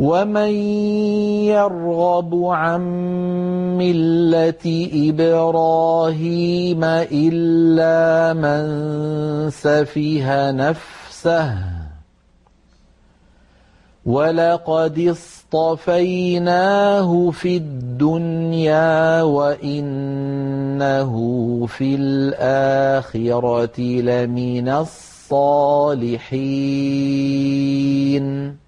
ومن يرغب عن ملة إبراهيم إلا من سفه نفسه ولقد اصطفيناه في الدنيا وإنه في الآخرة لمن الصالحين